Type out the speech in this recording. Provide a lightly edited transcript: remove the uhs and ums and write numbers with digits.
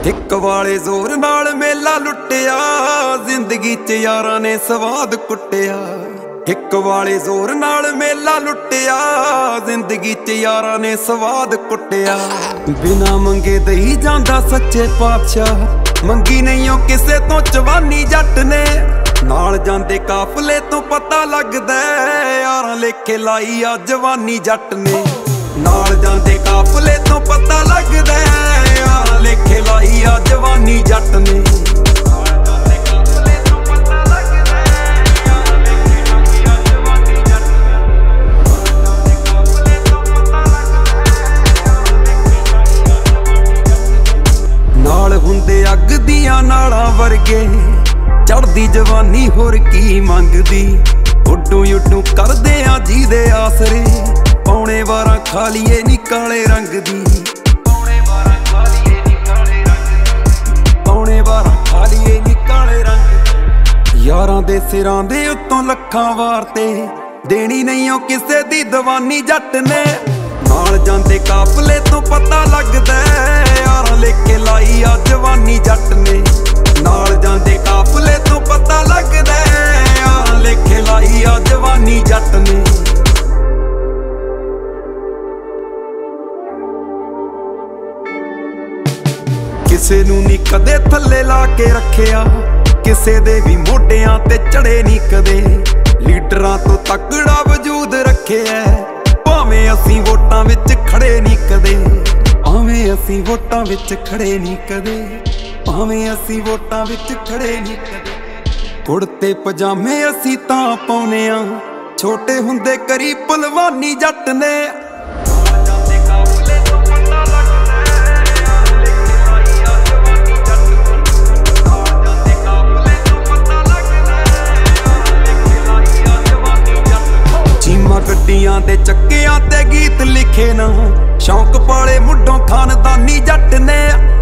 ਇੱਕ ਵਾਲੇ ਜ਼ੋਰ ਨਾਲ ਮੇਲਾ ਲੁੱਟਿਆ, ਜ਼ਿੰਦਗੀ 'ਚ ਯਾਰਾਂ ਨੇ ਸਵਾਦ ਕੁੱਟਿਆ। ਇੱਕ ਵਾਲੇ ਜ਼ੋਰ ਨਾਲ ਮੇਲਾ ਲੁੱਟਿਆ, ਜ਼ਿੰਦਗੀ 'ਚ ਯਾਰਾਂ ਨੇ ਸਵਾਦ ਕੁੱਟਿਆ। ਬਿਨਾ ਮੰਗੇ ਦਈ ਜਾਂਦਾ ਸੱਚੇ ਪਾਤਸ਼ਾਹ, ਮੰਗੀ ਨਹੀਂ ਓ ਕਿਸੇ ਤੋਂ ਜਵਾਨੀ ਜੱਟ ਨੇ। ਨਾਲ ਜਾਂਦੇ ਕਾਫਲੇ ਤੋਂ ਪਤਾ ਲੱਗਦਾ, ਯਾਰਾਂ ਲੇਖੇ ਲਾਈ ਆ ਜਵਾਨੀ ਜੱਟ ਨੇ। ਨਾਲ ਜਾਂਦੇ ਕਾਫਲੇ ਤੋਂ ਪਤਾ ਲੱਗਦਾ, ਯਾਰਾਂ ਲੇਖੇ ਲਾਈ ਆ ਜਵਾਨੀ ਜੱਟ ਨੇ। ਨਾਲ ਹੁੰਦੇ ਅੱਗ ਦੀਆਂ ਨਾਲਾਂ ਵਰਗੇ, ਚੜਦੀ ਜਵਾਨੀ ਹੋਰ ਕੀ ਮੰਗਦੀ। ਉੱਡੂ ਉੱਡੂ ਕਰਦੇ ਆ ਜਿਹਦੇ ਆਸਰੇ, ਪੌਣੇ 12 ਖਾ ਲਈਏ ਨੀ ਕਾਲੇ ਰੰਗ ਦੀ। ਪੌਣੇ 12 ਖਾ ਲਈਏ ਨੀ ਕਾਲੇ ਰੰਗ। ਯਾਰਾਂ ਦੇ ਸਿਰਾਂ ਦੇ ਉੱਤੋਂ ਲੱਖਾਂ ਵਾਰ ਤੇ, ਦੇਣੀ ਨਹੀਂ ਓ ਕਿਸੇ ਦੀ ਦੀਵਾਨੀ ਜੱਟ ਨੇ। ਨਾਲ ਜਾਂਦੇ ਕਾਫਲੇ ਤੋਂ ਪਤਾ ਲੱਗਦਾ, ਯਾਰਾਂ ਲੇਖੇ ਲਾਈ ਆ ਜਵਾਨੀ ਜੱਟ ਨੇ। ਨਾਲ ਜਾਂਦੇ ਕਾਫਲੇ ਤੋਂ ਪਤਾ ਲੱਗਦਾ, ਯਾਰਾਂ ਲੇਖੇ ਲਾਈ ਆ ਜਵਾਨੀ ਜੱਟ ਨੇ। ਕਿਸੇ ਨੂੰ ਨੀ ਕਦੇ ਥੱਲੇ ਲਾ ਕੇ ਰੱਖਿਆ, ਕਿਸੇ ਦੇ ਵੀ ਮੋਢਿਆਂ ਤੇ ਚੜੇ ਨੀ ਕਦੇ। ਲੀਡਰਾਂ ਤੋਂ ਤਕੜਾ ਵਜੂਦ ਰੱਖਿਆ, ਭਾਵੇਂ ਅਸੀਂ ਵੋਟਾਂ ਵਿੱਚ ਖੜੇ ਨੀ ਕਦੇ। ਭਾਵੇਂ ਅਸੀਂ ਵੋਟਾਂ ਵਿੱਚ ਖੜੇ ਨੀ ਕਦੇ। ਭਾਵੇਂ ਅਸੀਂ ਵੋਟਾਂ ਵਿੱਚ ਖੜੇ ਨੀ ਕਦੇ। ਕੁੜਤੇ ਪਜਾਮੇ ਅਸੀਂ ਤਾਂ ਪਾਉਨੇ ਆ, ਛੋਟੇ ਹੁੰਦੇ ਕਰੀ ਭਲਵਾਨੀ ਜੱਟ ਨੇ। ਗੱਡੀਆਂ ਦੇ ਚੱਕਿਆਂ ਤੇ ਗੀਤ ਲਿਖੇ ਨਾ, ਸ਼ੌਂਕ ਪਾਲੇ ਮੁੱਢੋਂ ਖਾਨਦਾਨੀ ਜੱਟ ਨੇ।